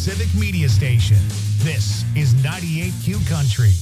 civic media station. This is 98Q Country.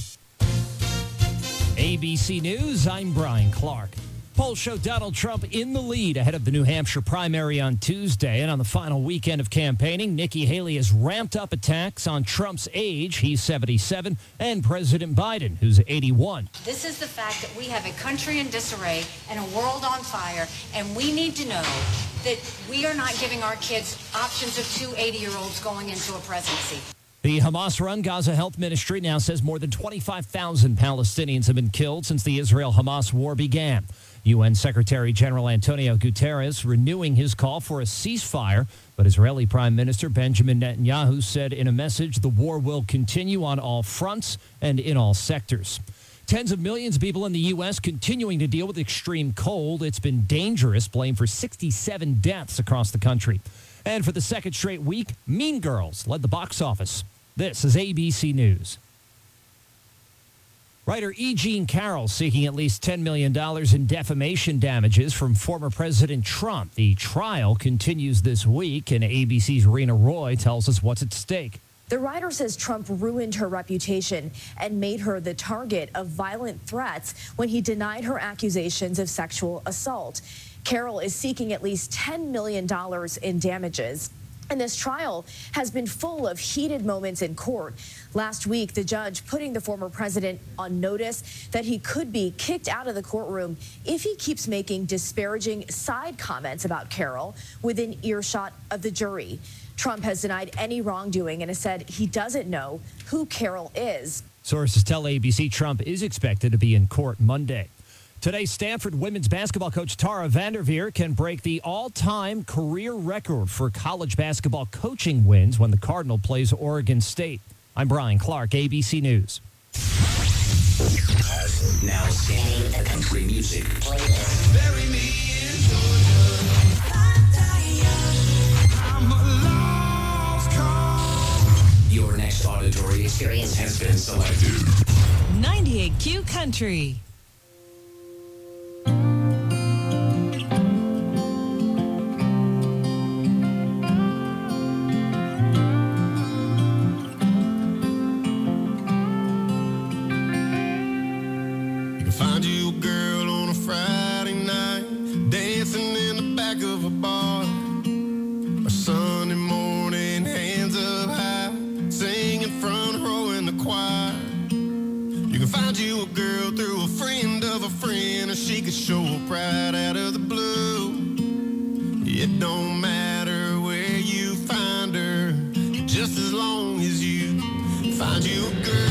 ABC News, I'm Brian Clark. Polls show Donald Trump in the lead ahead of the New Hampshire primary on Tuesday. And on the final weekend of campaigning, Nikki Haley has ramped up attacks on Trump's age. He's 77, and President Biden, who's 81. This is the fact that we have a country in disarray and a world on fire, and we need to know that we are not giving our kids options of two 80-year-olds going into a presidency. The Hamas-run Gaza Health Ministry now says more than 25,000 Palestinians have been killed since the Israel-Hamas war began. UN Secretary General Antonio Guterres renewing his call for a ceasefire, but Israeli Prime Minister Benjamin Netanyahu said in a message the war will continue on all fronts and in all sectors. Tens of millions of people in the U.S. continuing to deal with extreme cold. It's been dangerous, blamed for 67 deaths across the country. And for the second straight week, Mean Girls led the box office. This is ABC News. Writer E. Jean Carroll seeking at least $10 million in defamation damages from former President Trump. The trial continues this week, and ABC's Rena Roy tells us what's at stake. The writer says Trump ruined her reputation and made her the target of violent threats when he denied her accusations of sexual assault. Carroll is seeking at least $10 million in damages. And this trial has been full of heated moments in court. Last week, the judge putting the former president on notice that he could be kicked out of the courtroom if he keeps making disparaging side comments about Carroll within earshot of the jury. Trump has denied any wrongdoing and has said he doesn't know who Carroll is. Sources tell ABC Trump is expected to be in court Monday. Today, Stanford women's basketball coach Tara Vanderveer can break the all-time career record for college basketball coaching wins when the Cardinal plays Oregon State. I'm Brian Clark, ABC News. Now singing the country music. Bury me in Georgia. I'm a lost cause. Your next auditory experience has been selected. 98Q Country. Find you a girl on a Friday night, dancing in the back of a bar. A Sunday morning, hands up high, singing front row in the choir. You can find you a girl through a friend of a friend, or she could show up right out of the blue. It don't matter where you find her, just as long as you find you a girl.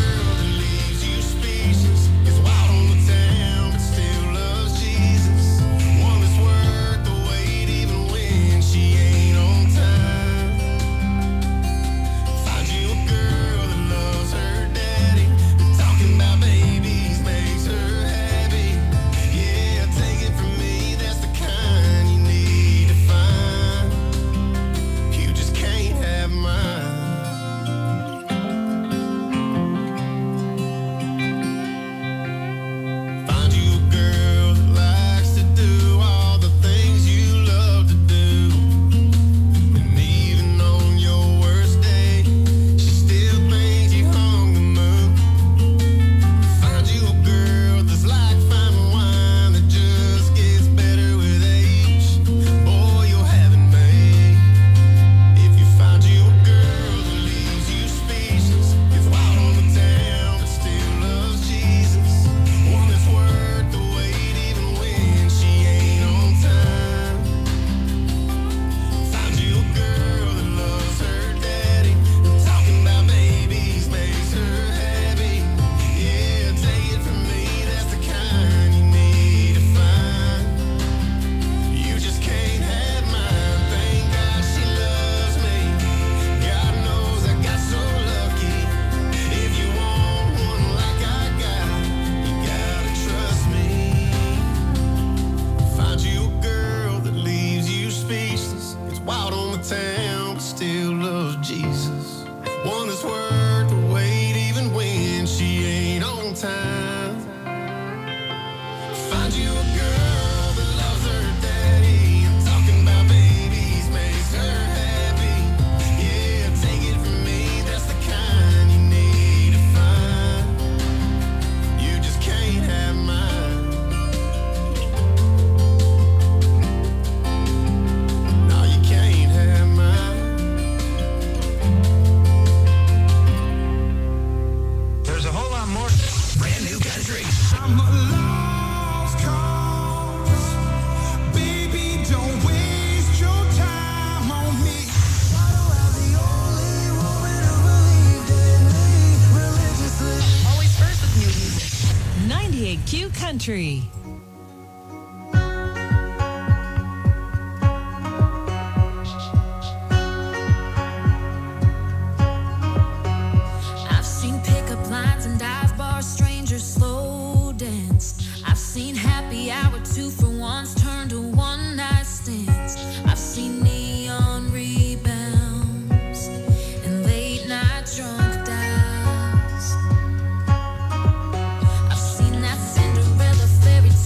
Country. I'm a lost cause. Baby, don't waste your time on me. Why do I the only woman who believed in me religiously? Always first with new music. 98Q Country. I've seen pickup lines and dive bars, strangers slow dance. I've seen happy hour 2-for-1s turn to one night stands. I've seen neon rebounds and late night drunk dives. I've seen that Cinderella fairy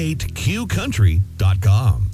98qcountry.com.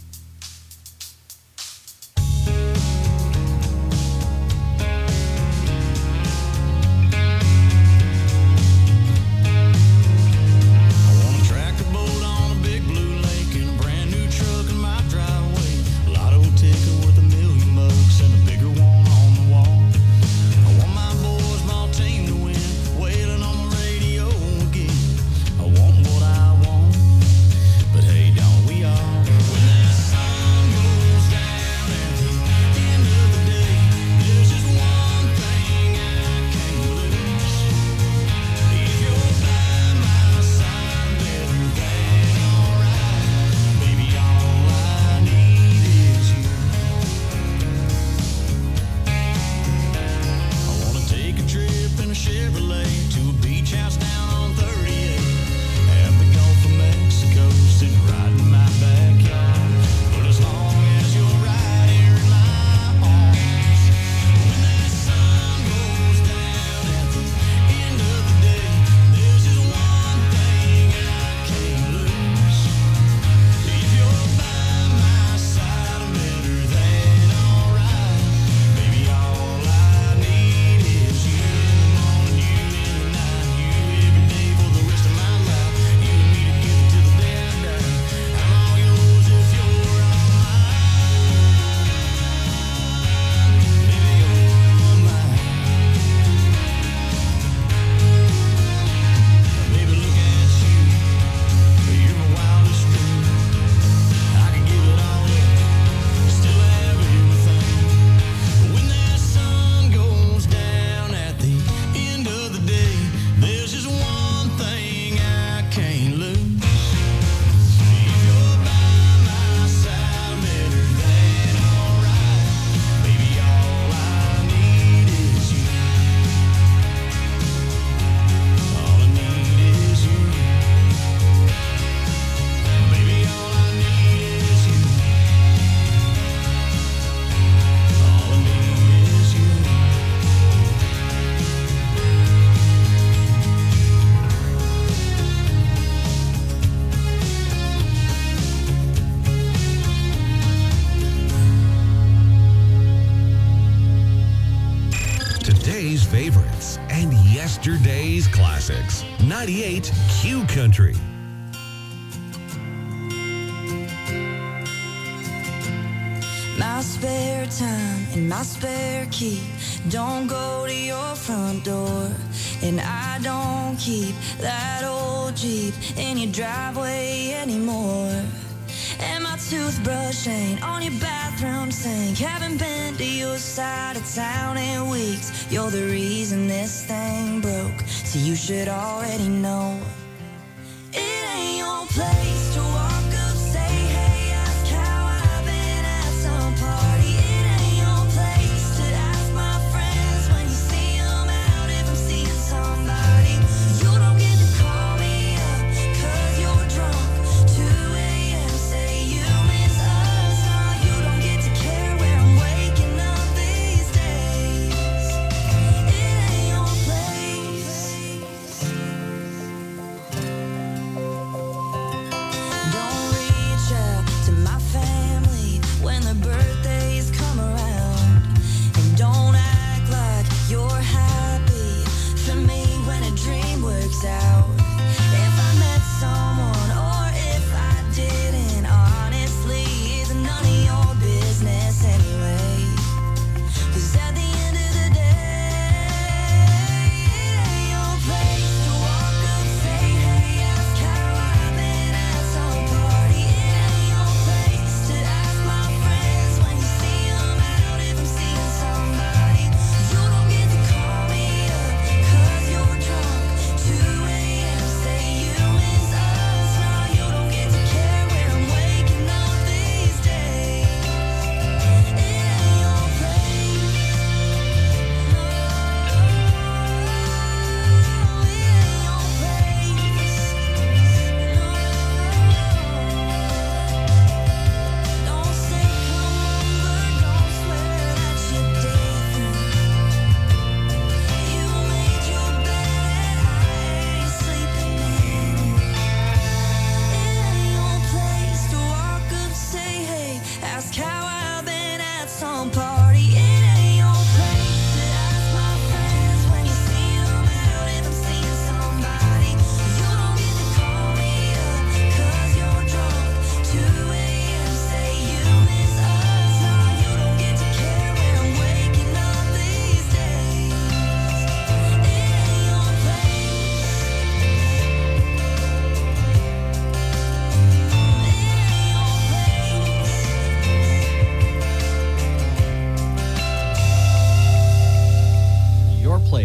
Today's favorites and yesterday's classics. 98 Q Country. My spare time and my spare key don't go to your front door, and I don't keep that old Jeep in your driveway anymore. And my toothbrush ain't on your bathroom sink. Haven't been to your side of town in weeks. You're the reason this thing broke, so you should already know. It ain't your place to walk up, say hey, ask how I've been at some party. It ain't your place to ask my friends when you see them out if I'm seeing somebody. You don't get to call me up 'cause you're drunk. 2 a.m. say you miss us. Nah, you don't get to care where I'm waking up these days. It ain't your place.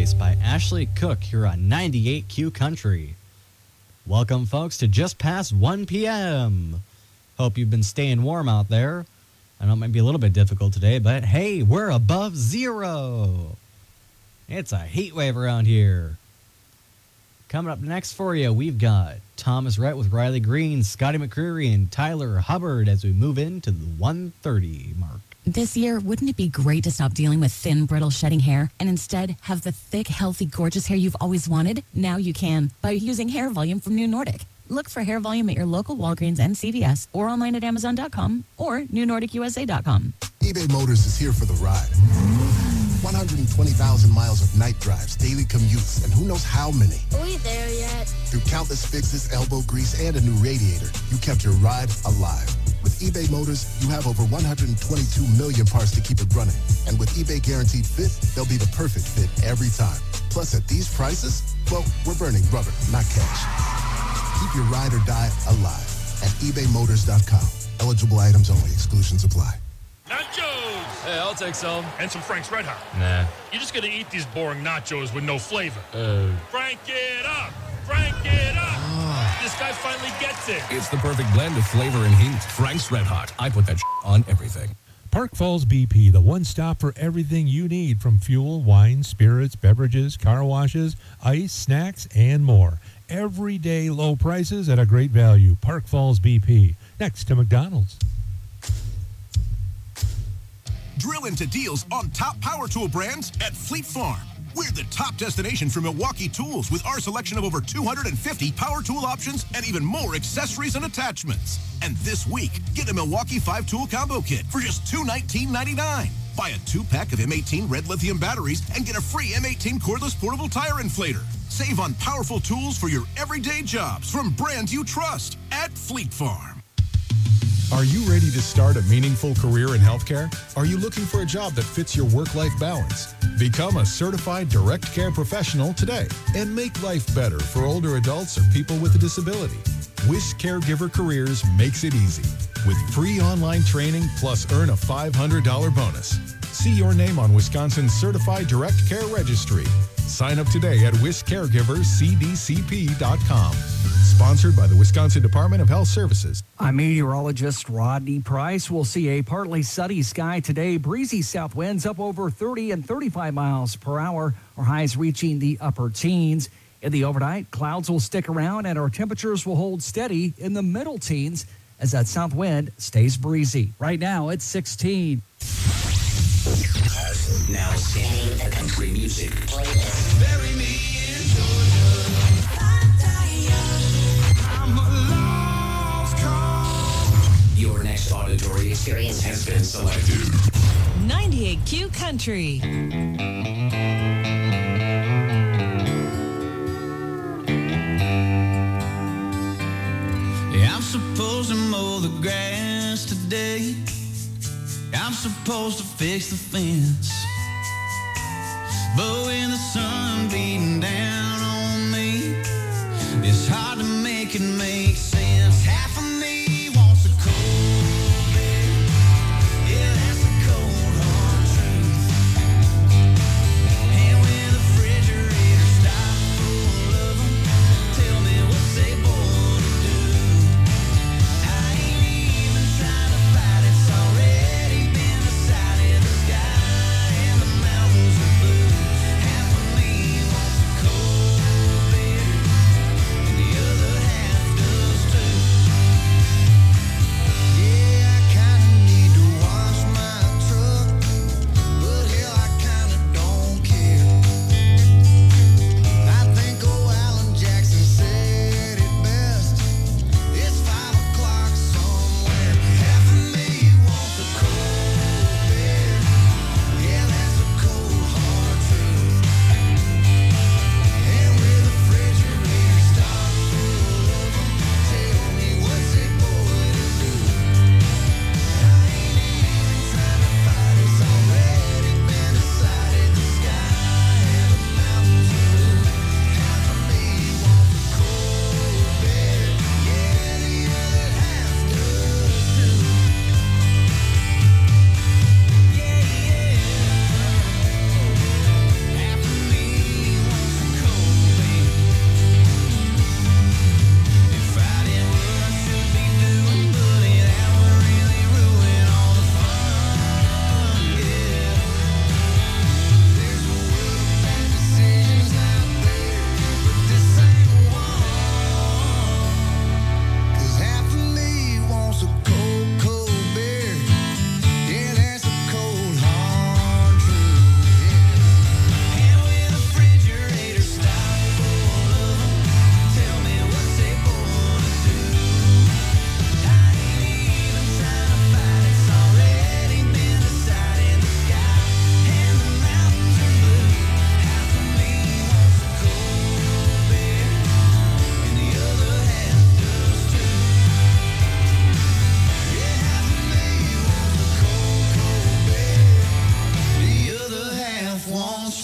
Place by Ashley Cook here on 98Q Country. Welcome, folks, to just past 1 p.m. Hope you've been staying warm out there. I know it might be a little bit difficult today, but hey, we're above zero. It's a heat wave around here. Coming up next for you, we've got Thomas Rhett with Riley Green, Scotty McCreery, and Tyler Hubbard as we move into the 1:30 mark. This year, wouldn't it be great to stop dealing with thin, brittle, shedding hair and instead have the thick, healthy, gorgeous hair you've always wanted? Now you can by using Hair Volume from New Nordic. Look for Hair Volume at your local Walgreens and CVS or online at Amazon.com or NewNordicUSA.com. eBay Motors is here for the ride. 120,000 miles of night drives, daily commutes, and who knows how many. Are we there yet? Through countless fixes, elbow grease, and a new radiator, you kept your ride alive. With eBay Motors, you have over 122 million parts to keep it running. And with eBay Guaranteed Fit, they'll be the perfect fit every time. Plus, at these prices, well, we're burning rubber, not cash. Keep your ride or die alive at ebaymotors.com. Eligible items only. Exclusions apply. Nachos! Hey, I'll take some. And some Frank's Red Hot. Nah. You're just gonna eat these boring nachos with no flavor. Frank it up! Frank it up! This guy finally gets it. It's the perfect blend of flavor and heat. Frank's Red Hot. I put that on everything. Park Falls BP, the one stop for everything you need from fuel, wine, spirits, beverages, car washes, ice, snacks, and more. Everyday low prices at a great value. Park Falls BP, next to McDonald's. Drill into deals on top power tool brands at Fleet Farm. We're the top destination for Milwaukee tools with our selection of over 250 power tool options and even more accessories and attachments. And this week, get a Milwaukee 5-tool combo kit for just $219.99. Buy a 2-pack of M18 red lithium batteries and get a free M18 cordless portable tire inflator. Save on powerful tools for your everyday jobs from brands you trust at Fleet Farm. Are you ready to start a meaningful career in healthcare? Are you looking for a job that fits your work-life balance? Become a certified direct care professional today and make life better for older adults or people with a disability. Wish Caregiver Careers makes it easy with free online training plus earn a $500 bonus. See your name on Wisconsin's Certified Direct Care Registry. Sign up today at wishcaregivercdcp.com. Sponsored by the Wisconsin Department of Health Services. I'm meteorologist Rodney Price. We'll see a partly sunny sky today. Breezy south winds up over 30 and 35 miles per hour. Our highs reaching the upper teens. In the overnight, clouds will stick around and our temperatures will hold steady in the middle teens as that south wind stays breezy. Right now, it's 16. Now scanning the country music playlist. Bury me in Georgia. I'm a lost cause. Your next auditory experience has been selected. 98Q Country. Yeah, I'm supposed to mow the grass today. I'm supposed to fix the fence. But when the sun beating down on me, it's hard to make it make sense. Half of me wants a cold bed. Yeah, that's a cold hard truth. And when the refrigerator stops full of them, tell me what's they born to do. I ain't even trying to fight, it's already been decided. The sky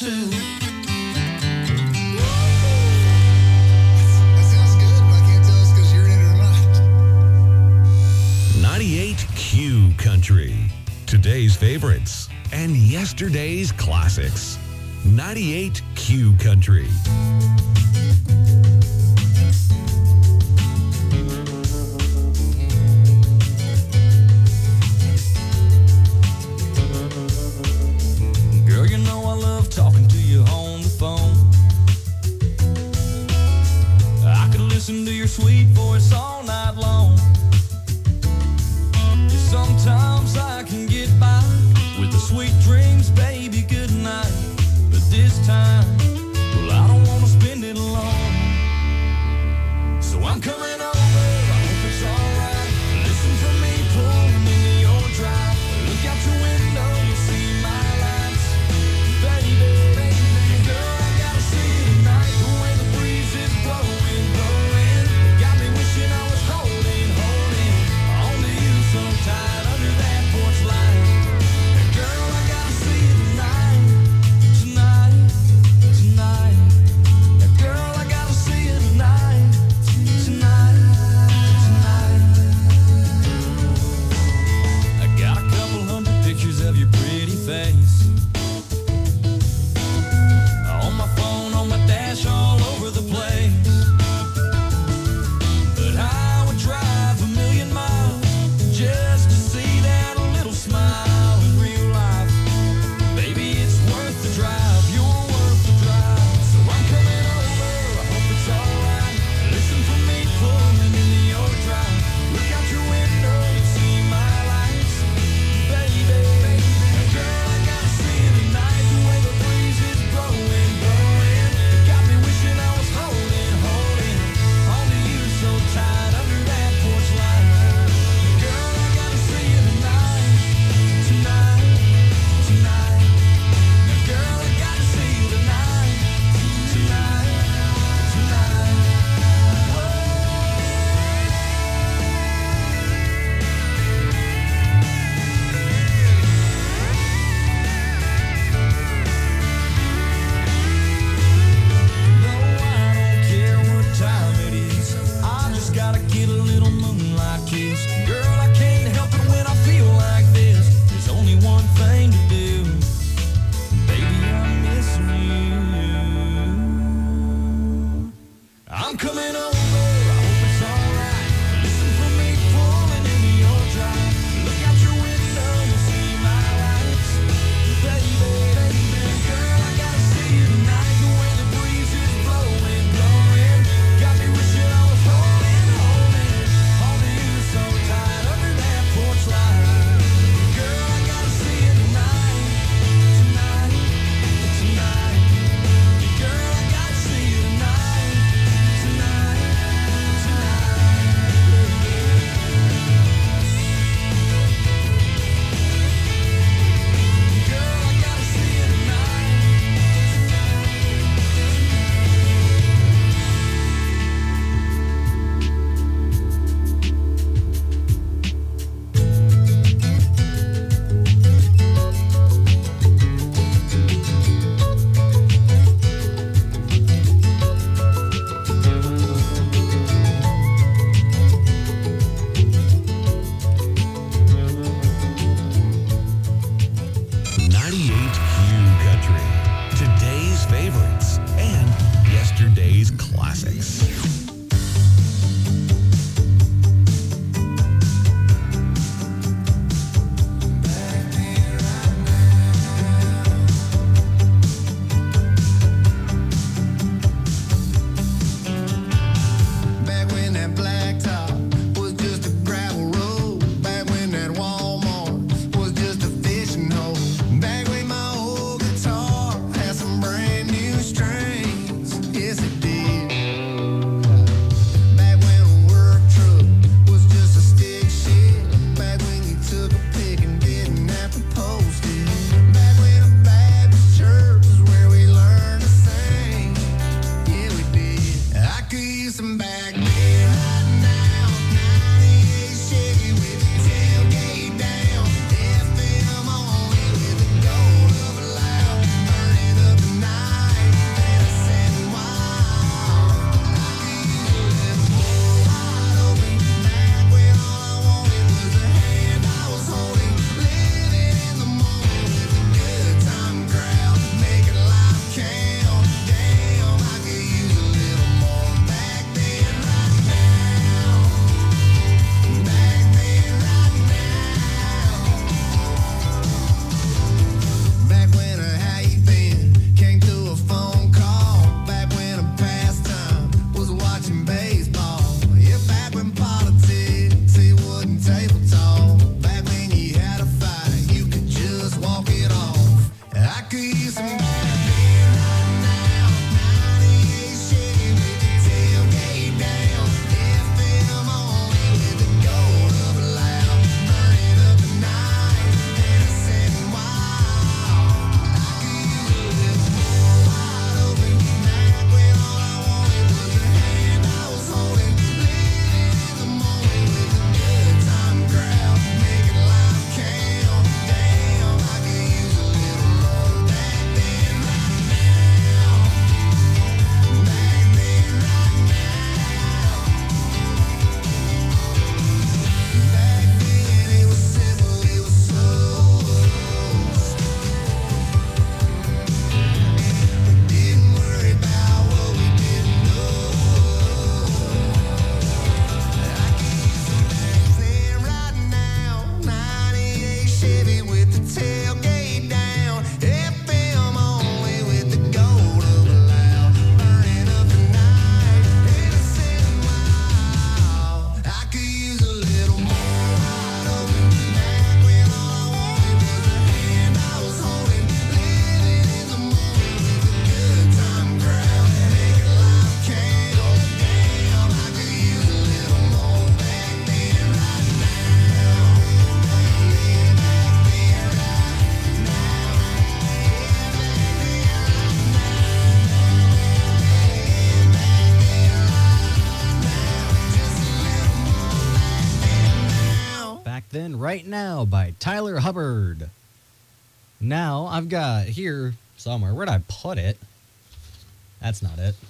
too. That sounds good, but I can't tell us because you're in it or not. 98 Q Country. Today's favorites and yesterday's classics. 98 Q Country. Girl, you know I love talking to you on the phone. I could listen to your sweet voice all night long. Sometimes I can get by with the sweet dreams, baby, good night. But this time, well, I don't want to spend it alone. So I'm coming over, I hope it's alright. Listen to me pulling into your drive. Look out your window, you'll see my lights. Baby, girl, I gotta see you tonight. The way the breeze is blowing, blowing. Got me wishing I was holding on to you sometime under that porch light. Girl, I gotta see you tonight, tonight, tonight. Right Now by Tyler Hubbard. Now, I've got here somewhere. Where'd I put it? That's not it.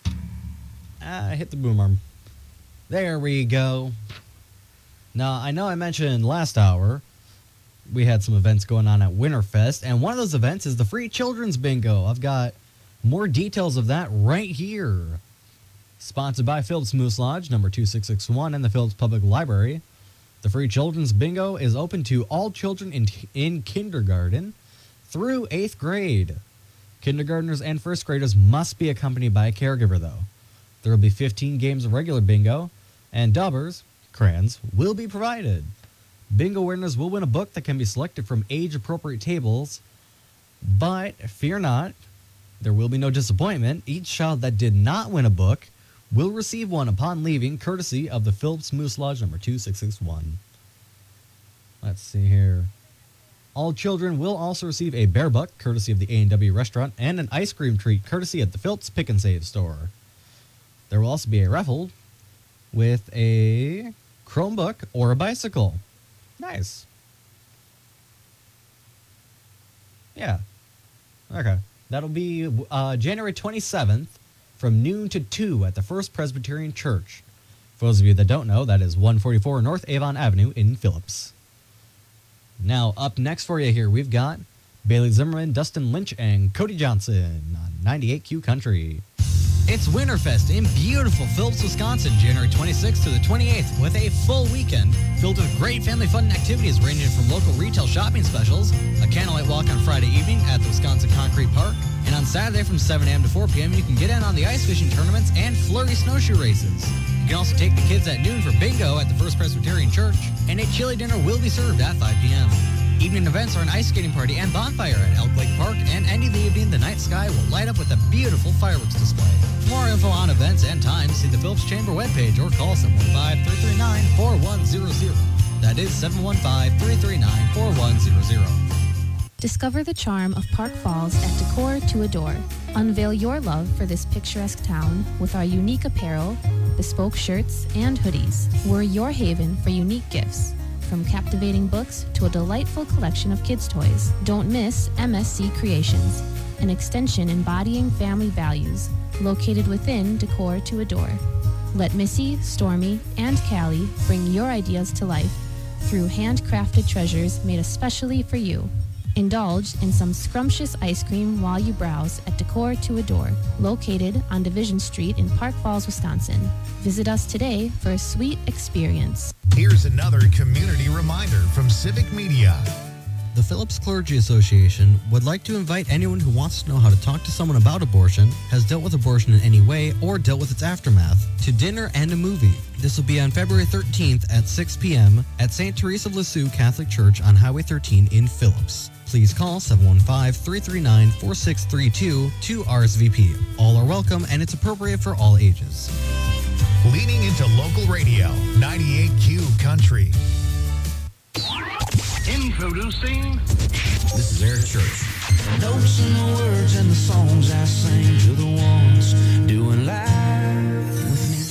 I hit the boom arm. There we go. Now, I know I mentioned last hour we had some events going on at Winterfest, and one of those events is the Free Children's Bingo. I've got more details of that right here. Sponsored by Phillips Moose Lodge, number 2661, and the Phillips Public Library. The Free Children's Bingo is open to all children in kindergarten through 8th grade. Kindergartners and first graders must be accompanied by a caregiver, though. There will be 15 games of regular bingo, and dubbers, crayons, will be provided. Bingo winners will win a book that can be selected from age-appropriate tables, but fear not, there will be no disappointment. Each child that did not win a book will receive one upon leaving, courtesy of the Phillips Moose Lodge, number 2661. Let's see here. All children will also receive a bear buck, courtesy of the A&W restaurant, and an ice cream treat, courtesy of the Phillips Pick and Save store. There will also be a raffle with a Chromebook or a bicycle. Nice. Yeah. Okay. That'll be January 27th. From noon to 2 at the First Presbyterian Church. For those of you that don't know, that is 144 North Avon Avenue in Phillips. Now, up next for you here, we've got Bailey Zimmerman, Dustin Lynch, and Cody Johnson on 98Q Country. It's Winterfest in beautiful Phillips, Wisconsin, January 26th to the 28th, with a full weekend filled with great family fun and activities ranging from local retail shopping specials, a candlelight walk on Friday evening at the Wisconsin Concrete Park, and on Saturday from 7 a.m. to 4 p.m. you can get in on the ice fishing tournaments and flurry snowshoe races. You can also take the kids at noon for bingo at the First Presbyterian Church, and a chili dinner will be served at 5 p.m. Evening events are an ice skating party and bonfire at Elk Lake Park, and ending the evening, the night sky will light up with a beautiful fireworks display. For more info on events and times, see the Phillips Chamber webpage or call 715-339-4100. That is 715-339-4100. Discover the charm of Park Falls at Decor to Adore. Unveil your love for this picturesque town with our unique apparel, bespoke shirts, and hoodies. We're your haven for unique gifts, from captivating books to a delightful collection of kids' toys. Don't miss MSC Creations, an extension embodying family values, located within Decor to Adore. Let Missy, Stormy, and Callie bring your ideas to life through handcrafted treasures made especially for you. Indulge in some scrumptious ice cream while you browse at Decor to Adore, located on Division Street in Park Falls, Wisconsin. Visit us today for a sweet experience. Here's another community reminder from Civic Media. The Phillips Clergy Association would like to invite anyone who wants to know how to talk to someone about abortion, has dealt with abortion in any way, or dealt with its aftermath, to dinner and a movie. This will be on February 13th at 6 p.m. at St. Teresa of Lisieux Catholic Church on Highway 13 in Phillips. please call 715-339-4632 to RSVP. All are welcome and it's appropriate for all ages. Leaning into local radio, 98Q Country. Introducing. This is Eric Church. Notes and the words and the songs I sing to the ones doing live with me.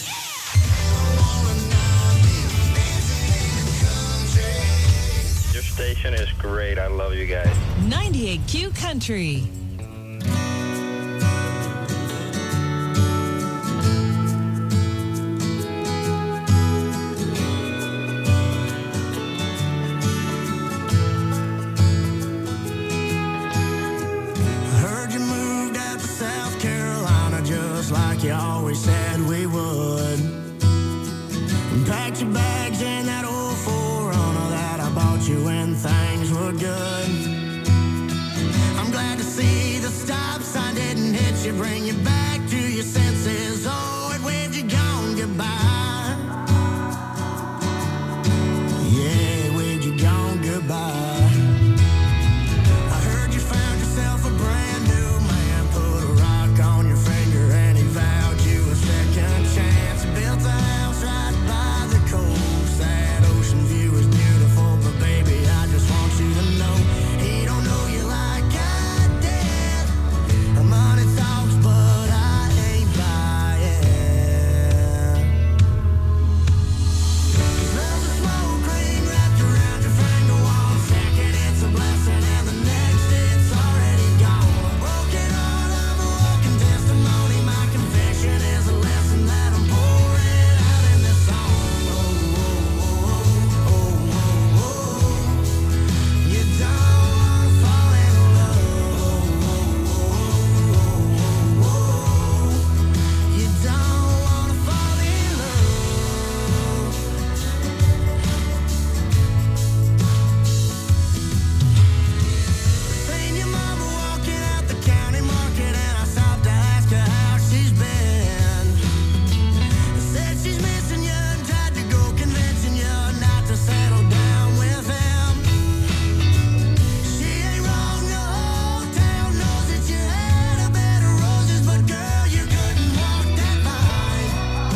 Your station is great. I love you guys. 98Q Country. Like you always said we would. And packed your bags in that old 4Runner that I bought you when things were good. I'm glad to see the stop sign didn't hit you, bring you back to your senses. Oh, it waved you gone goodbye. Yeah, it waved you gone goodbye. I heard you found yourself a brand new man, put a rock on your finger and he vowed you a second chance. Built a house right by the coast. That ocean view is beautiful, but baby, I just want you to know he don't know you like I did. Money talks, but I ain't buying. There's a smoke ring wrapped around your finger. 1 second it's a blessing and the next it's already gone. A broken heart, I'm a walking testimony. My confession is a lesson that I'm pouring out in this song. Oh, oh, oh, oh, oh, oh. You don't wanna fall in love. Oh, oh, oh, oh, oh. You don't wanna fall in love. Seen your mama walking out the county market and I stopped to ask her how she's been. Said she's missing you and tried to go convincing you not to settle down with him. She ain't wrong, the whole town knows that you had a bed of roses, but girl, you couldn't walk that line.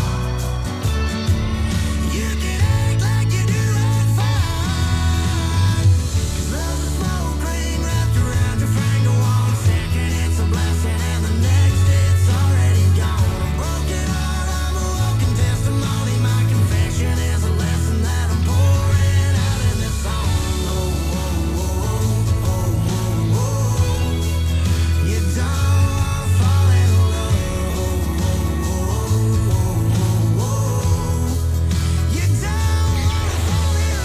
You can act like you do it fine. 'Cause there's a smoke ring wrapped around your finger. 1 second it's a blessing and the next it's already gone. A broken heart, I'm a walking testimony. My confession is a lesson that I'm pouring out in this song. Oh, oh, oh, oh, oh, oh. You don't wanna fall in love. Oh, oh, oh, oh, oh, oh. You don't wanna fall in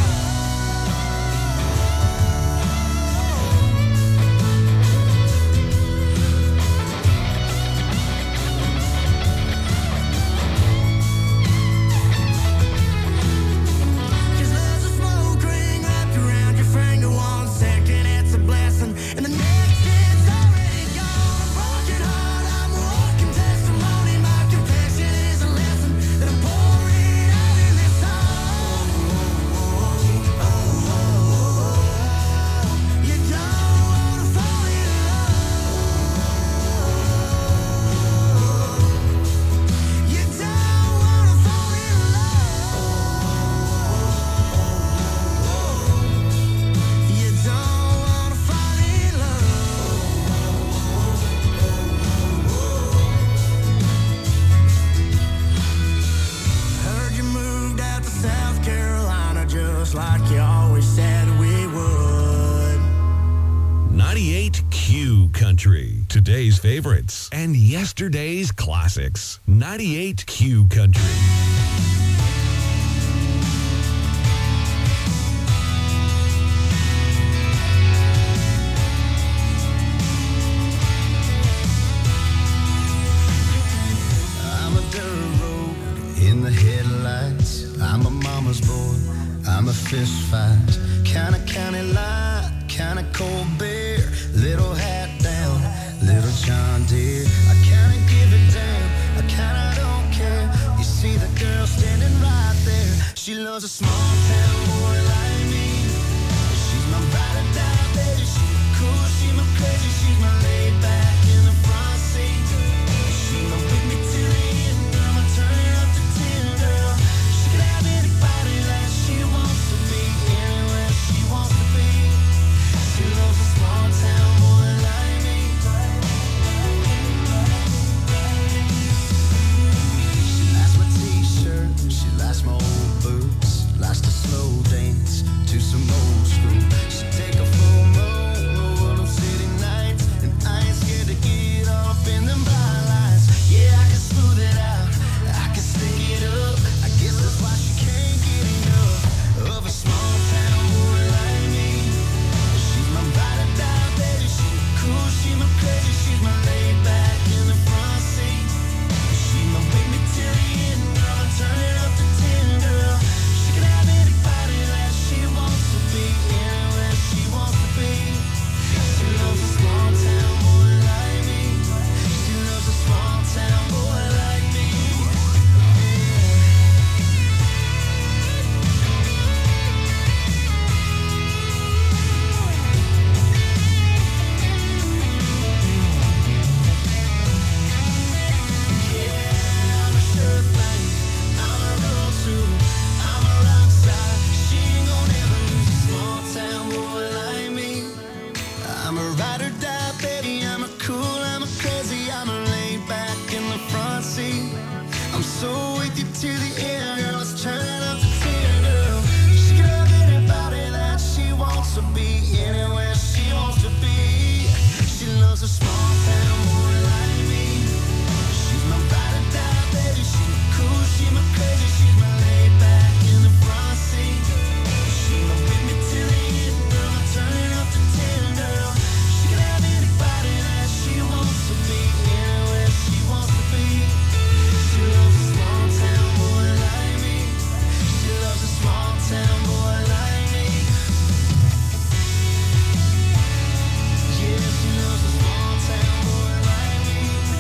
Cause there's a smoke ring wrapped around your finger. 1 second it's a blessing and the next it's already gone. A broken heart, I'm a walking testimony. My confession is a lesson that I'm pouring out in this song. Oh, oh, oh. You don't wanna fall in love. You don't wanna fall in love. You don't wanna fall in love. Heard you moved out to South Carolina just like you always said we would. 98Q Country. Today's favorites and yesterday's classics. 98Q Country. I'm a dirt road in the headlights. I'm a mama's boy. I'm a fist fight. Kinda county line, kinda cold beer. Little hat down, little John Deere. I kinda give a damn, I kinda don't care. You see the girl standing right there. She loves a small town boy like me. She's my ride or die, baby. She's my cool, she's my crazy, she's my laid back in the front seat. She's my with me till the end, I'ma turn it up to 10, girl. She can have anybody that she wants to be, anywhere she wants to be. She loves a small town boy like me. She likes my t-shirt, she likes my old boots, likes to slow dance to some old school. She take a full moon over them city nights, and I ain't scared to get off in them bright lights. Yeah, I can smooth it out, I can stick it up. I guess that's why she can't get enough of a small town boy like me. She's my ride or die, baby. She's my cool, she's my crazy, she's my laid back in the front seat. She's my with me till the end, I'ma turn it up to 10, girl. She can have anybody that she wants to be, anywhere she wants to be. She loves a small town boy like me. She loves a small town boy like me. Yeah, I'm a sure thing, I'm a roll too, I'm a rock star. She ain't gonna ever lose a small town boy like me. I'm a ride or die, baby. I'm a cool, I'm a crazy, I'm a laid back in the front seat. I'm so with you to the end, girl. Let's turn it up to 10, girl. She can have anybody that she wants to be, anywhere she wants to be. She loves a small town boy like me. She's my ride or die, baby. She's my cool, she's my crazy, she's my laid back in the front seat. She's my with me till the end, I'ma turn it up to 10, girl. She can have anybody that she wants to be, anywhere she wants to be. She loves a small town boy like me. She loves a small town boy like me. Yeah, she loves a small town boy like me.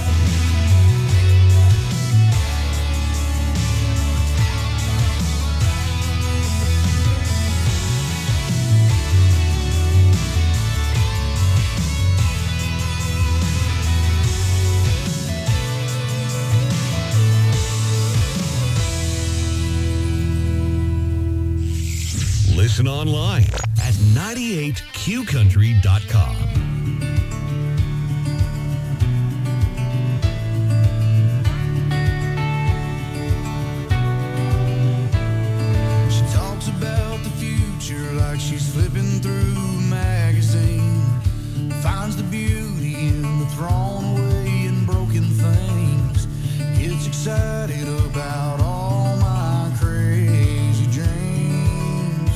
Listen online at 98qcountry.com. She talks about the future like she's flipping through a magazine. Finds the beauty in the thrown away and broken things. Gets excited about all my crazy dreams.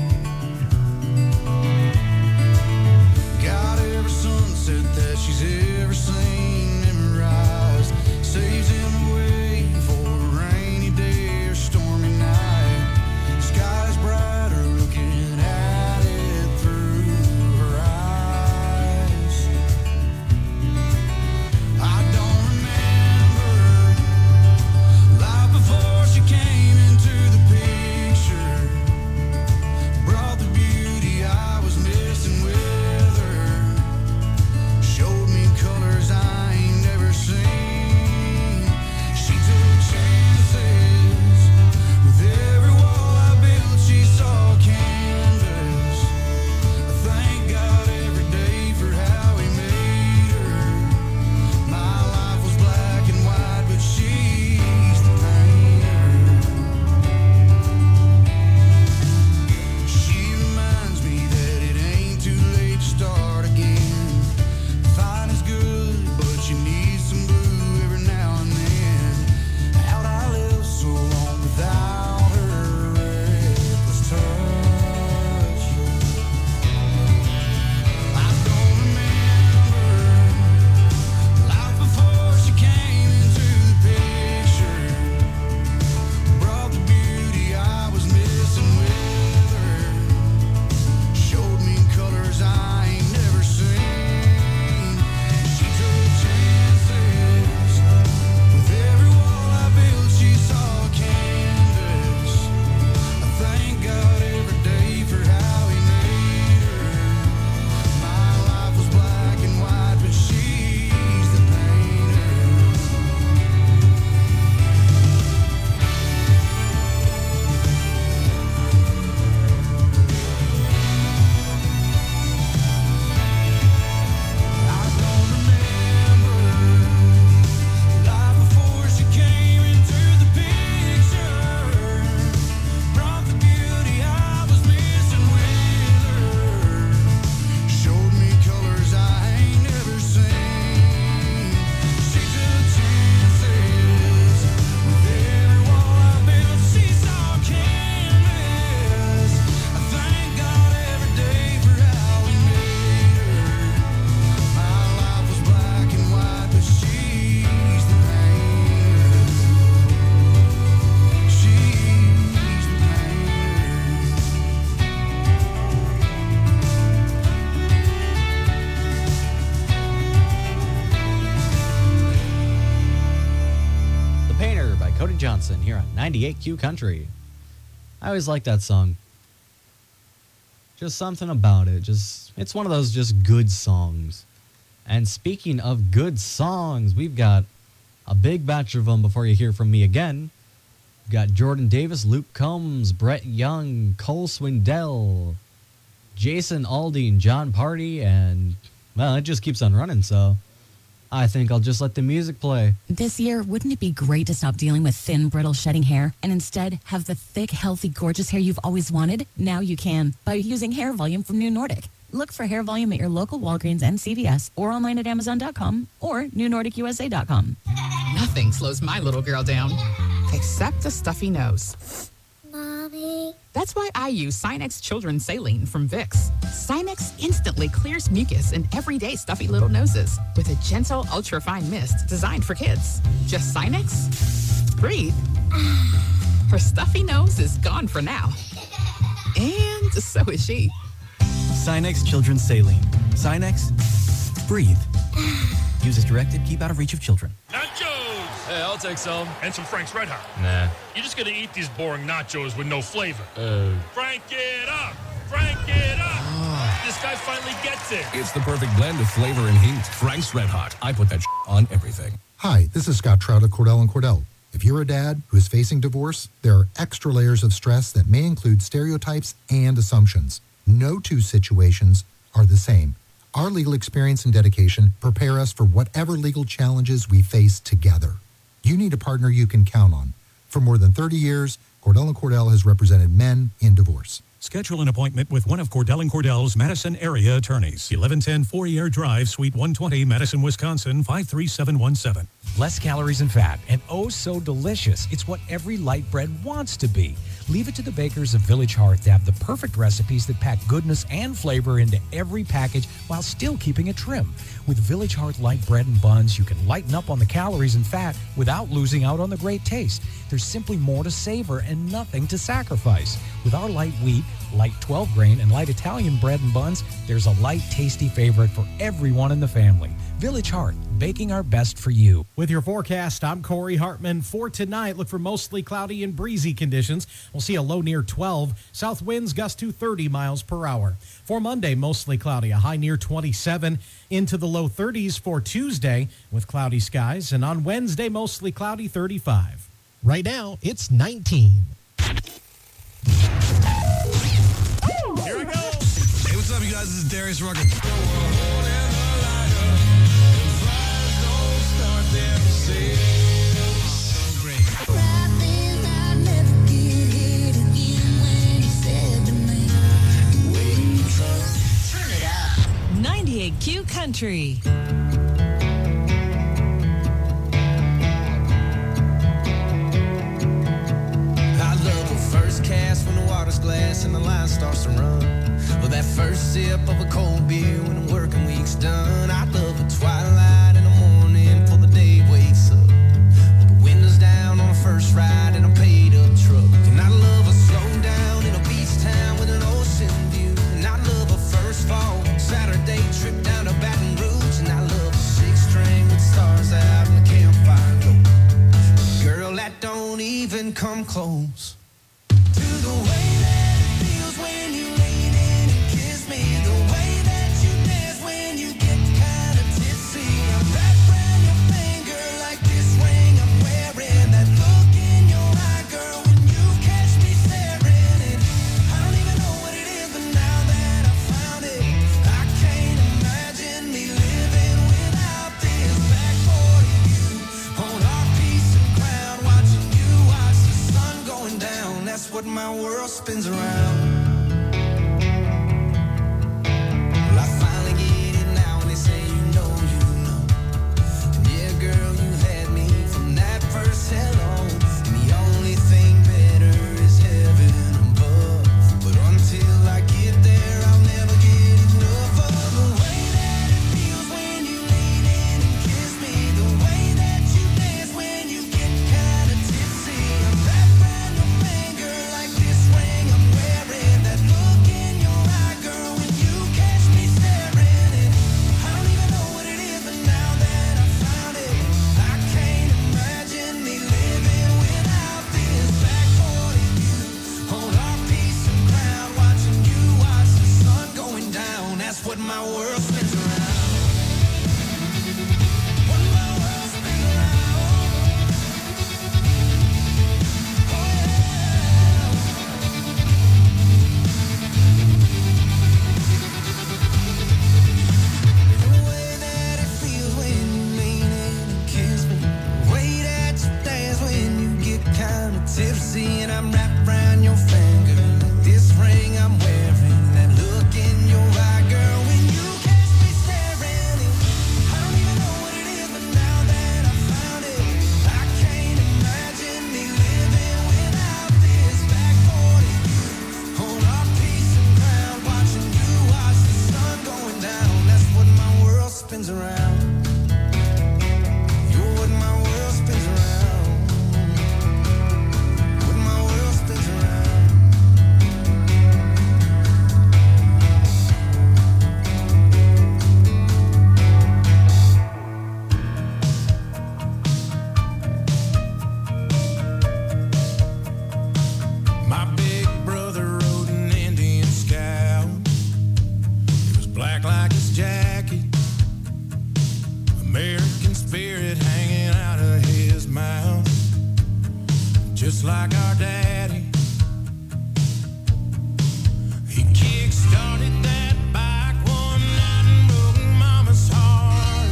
Got every sunset that she's ever seen memorized. Saves him away for a rainy day or stormy night. Sky's brighter looking at it through her eyes. I don't remember life before she came into the picture. Brought the beauty I was missing with her. Showed me Greg Johnson here on 98Q Country. I always like that song. Just something about it. It's one of those just good songs. And speaking of good songs, we've got a big batch of them before you hear from me again. We've got Jordan Davis, Luke Combs, Brett Young, Cole Swindell, Jason Aldean, John Party, and, well, it just keeps on running, so I think I'll just let the music play. This year, wouldn't it be great to stop dealing with thin, brittle, shedding hair and instead have the thick, healthy, gorgeous hair you've always wanted? Now you can by using Hair Volume from New Nordic. Look for Hair Volume at your local Walgreens and CVS or online at Amazon.com or NewNordicUSA.com. Nothing slows my little girl down except a stuffy nose. Mommy. That's why I use Sinex Children's Saline from Vicks. Sinex instantly clears mucus in everyday stuffy little noses with a gentle, ultra-fine mist designed for kids. Just Sinex? Breathe. Her stuffy nose is gone for now. And so is she. Sinex Children's Saline. Sinex, breathe. Use as directed, keep out of reach of children. Nachos! Hey, I'll take some. And some Frank's Red Hot. Nah. You're just gonna eat these boring nachos with no flavor. Frank it up! Frank it up! This guy finally gets it. It's the perfect blend of flavor and heat. Frank's Red Hot. I put that on everything. Hi, this is Scott Trout of Cordell & Cordell. If you're a dad who is facing divorce, there are extra layers of stress that may include stereotypes and assumptions. No two situations are the same. Our legal experience and dedication prepare us for whatever legal challenges we face together. You need a partner you can count on. For more than 30 years, Cordell & Cordell has represented men in divorce. Schedule an appointment with one of Cordell & Cordell's Madison area attorneys. 1110 Fourier Drive, Suite 120, Madison, Wisconsin, 53717. Less calories and fat, and oh so delicious. It's what every light bread wants to be. Leave it to the bakers of Village Hearth to have the perfect recipes that pack goodness and flavor into every package while still keeping it trim. With Village Hearth light bread and buns, you can lighten up on the calories and fat without losing out on the great taste. There's simply more to savor and nothing to sacrifice. With our light wheat, light 12 grain, and light Italian bread and buns, there's a light, tasty favorite for everyone in the family. Village Hearth, baking our best for you. With your forecast, I'm Corey Hartman. For tonight, look for mostly cloudy and breezy conditions. We'll see a low near 12. South winds gust to 30 miles per hour. For Monday, mostly cloudy, a high near 27. Into the low 30s for Tuesday with cloudy skies. And on Wednesday, mostly cloudy, 35. Right now, it's 19. Here we go. Hey, what's up, you guys? This is Darius Rucker. So great. 98Q Country. I love a first cast when the water's glass and the line starts to run. Or that first sip of a cold beer when the working week's done. I love a twilight in the morning before the day wakes up. With the windows down on a first ride in a paid up truck. And I love a slow down in a beach town with an ocean view. And I love a first fall Saturday trip down to Baton Rouge. And I love a six string with stars out in the campfire glow. Girl, that don't even come close to the way that it feels when you lean in and kiss me. The way that you dance when you get kind of tipsy. I'm wrapped around your finger like this ring I'm wearing. That look in your eye, girl, when you catch me staring. And I don't even know what it is, but now that I found it, I can't imagine me living without this. Backboard of you on our piece of ground, watching you watch the sun going down. That's what my world spins around. Well, I finally get it now when they say you know. And yeah, girl, you had me from that first hello. And the only thing better is heaven above. But until I get there, I'll never get enough of the way that it feels when you lean in and kiss me. The way that you dance when you get kind of tipsy. I'm wrapped around your finger like this ring I'm wearing. I'm wrapped around your finger, like this ring I'm wearing, that look in your eye, girl, when you catch me staring. I don't even know what it is, but now that I found it, I can't imagine me living without this. Back 40, hold our peace and ground, watching you watch the sun going down. That's what my world spins around. You're what my world spins around. What my world spins around. My big brother rode an Indian Scout. It was black like his jacket, American spirit hanging out of his mouth, just like our daddy. He kick-started that bike one night and broke mama's heart.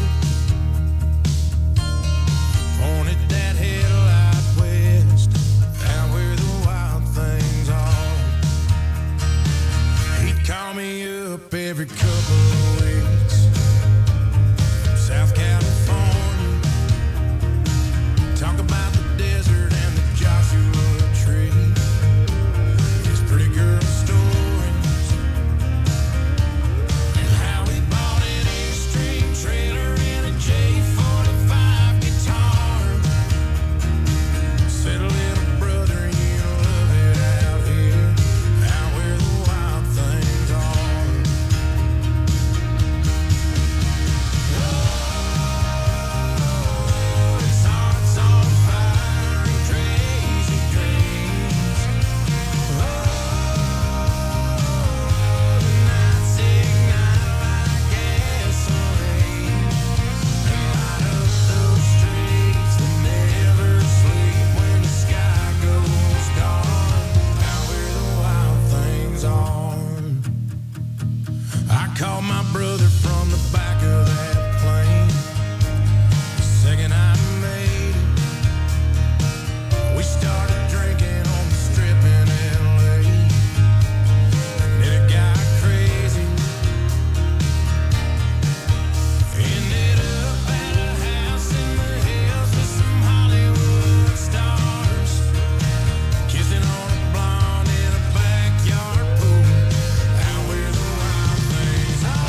Pointed that headlight west, out where the wild things are. He'd call me up every couple of weeks from South California, talk about the desert and the Joshua tree, his pretty girl stories, and how he bought an Extreme trailer and a J45 guitar. Said, little brother, you love it out here, out where the wild things are. His heart's on fire and crazy dreams. The nights ignite like gasoline and light up those streets that never sleep when the sky goes dark, out where the wild things are. I called my brother from the back of that plane the second I made it. We started drinking on the strip in LA, and then it got crazy. Ended up at a house in the hills with some Hollywood stars, kissing on a blonde in a backyard pool, out where the wild things are.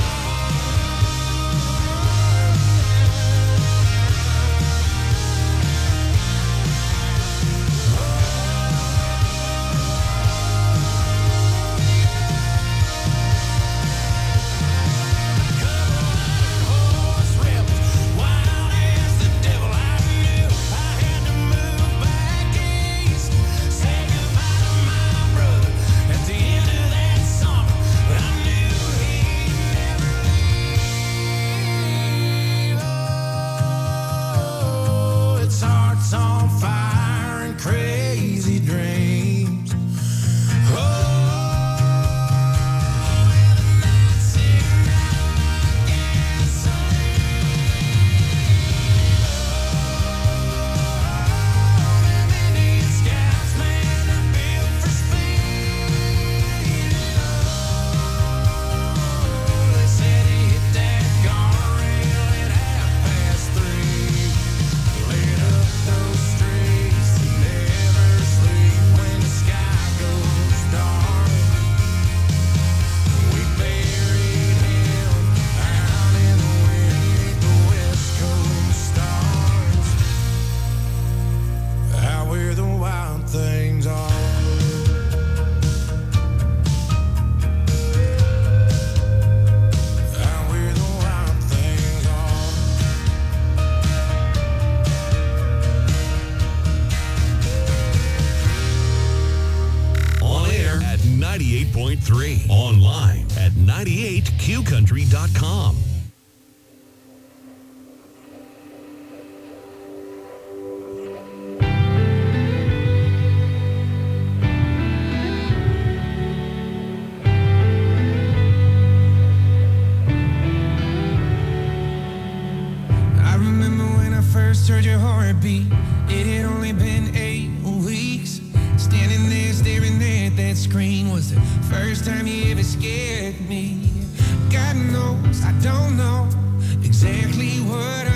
Horse rebels, wild as the devil. I knew I had to move back east, say goodbye to my brother at the end of that summer, but I knew he'd never leave. Oh, its heart's on fire and crazy dreams. Oh, and the nights ignite like gasoline. Them Indian Scouts, man, they're built for speed. They said he hit that guardrail at 3:30. Lit up those streets that never sleep when the sky goes dark. We buried him out in the wind beneath the West Coast stars, out where the wild things are. Out where the wild things are. On air at 98.3. Online at 98qcountry.com. I remember when I first heard your heartbeat. It had only been 8 weeks Standing there staring at that screen was the first time you ever scared me. God knows I don't know exactly what